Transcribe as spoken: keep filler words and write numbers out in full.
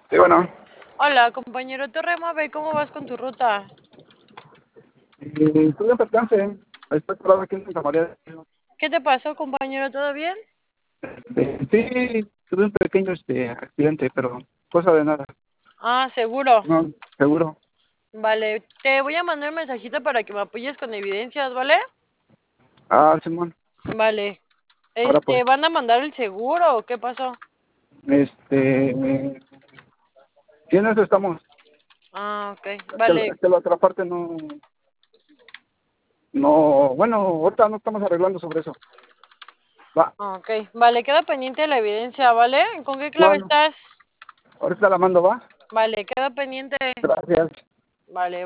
Sí, bueno. Hola, compañero Torremave, ¿cómo vas con tu ruta? Y estuve en percance. Estoy parado aquí en Santa María. ¿Qué te pasó, compañero? ¿Todo bien? Este, sí, tuve un pequeño este, accidente, pero cosa de nada. Ah, seguro. No, seguro. Vale, te voy a mandar un mensajito para que me apoyes con evidencias, ¿vale? Ah, Simón. Vale. Ahora pues, Este, ¿van a mandar el seguro o qué pasó? este, eh, sí, en eso estamos. Ah, ok. Es que, Vale. es que la otra parte no, no, bueno, ahorita no estamos arreglando sobre eso. Va, Ah, ok. Vale, queda pendiente la evidencia, ¿vale? ¿Con qué clave bueno, estás? ahorita la mando, va. Vale, queda pendiente. Gracias. Vale.